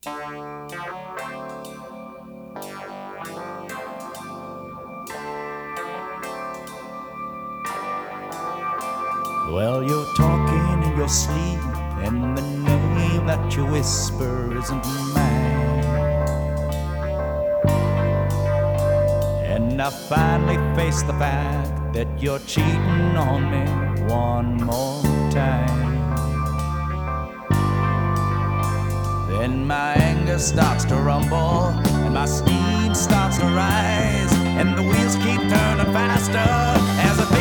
Well, you're talking in your sleep, and the name that you whisper isn't mine. And I finally face the fact that you're cheating on me one more time. Then my anger starts to rumble, and my steam starts to rise, and the wheels keep turning faster as I